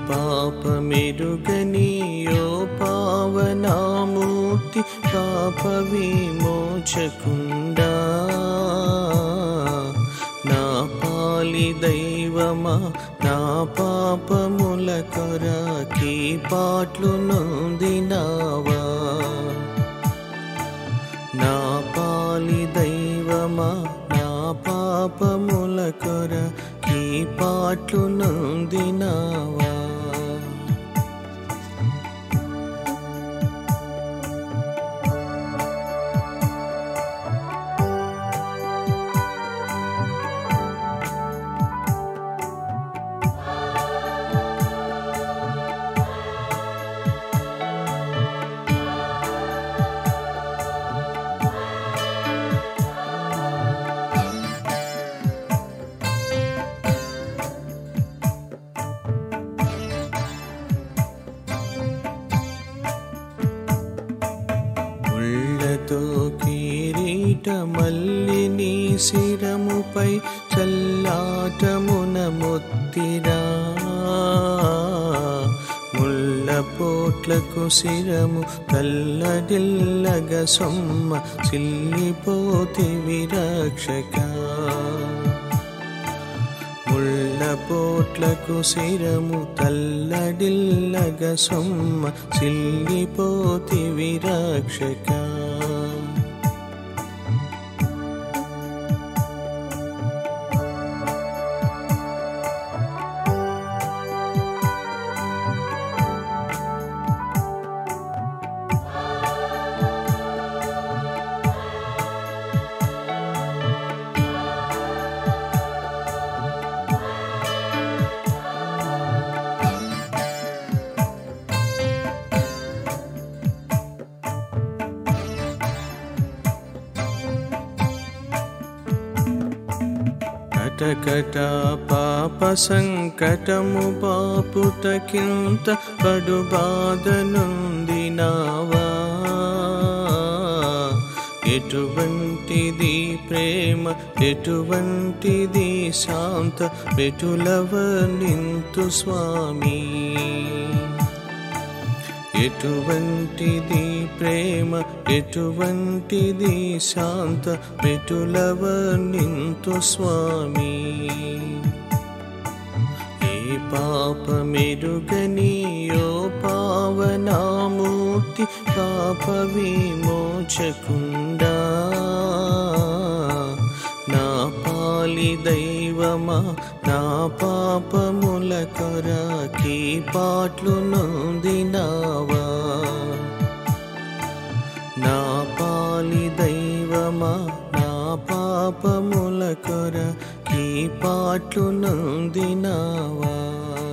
పాపమెరుగని ఓ పావనామూర్తి పాప విమోచకుండా నా పాలి దైవమా నా పాపముల కొరకి పాట్లు నొందినావా నా పాలి దైవమా నా పాపముల కొరకి పాట్లు నొందినావా ముళ్ళతో కిరీటమల్లి నీ శిరముపై చల్లాటమున మొత్తిరా ముళ్ళ పోట్లకు శిరము తల్లడిల్లగ సొమ్మ సిల్లిపోతివి రక్షక ముళ్ళ పోట్లకు శిరము తల్లడిల్లగ సొమ్మ సిల్లిపోతివి రక్షక కటకట పాప సంకటము పాపుటకింత పడు బాధ నొందినావా ఎటువంటిది ప్రేమ ఎటువంటిది శాంత పెటులవర్ణింతు స్వామి ఎటువంటిది ప్రేమ ఎటువంటిది శాంత పెటులవర్ణింతు స్వామి ఏ పాపమెరుగని ఓ పావనామూర్తి పాప విమోచకుండా నా పాలి దైవమా నా పాపముల కొరకి పాట్లు నొందినావా నా పాలి దైవమా నా పాపముల కొరకి పాట్లు నొందినావా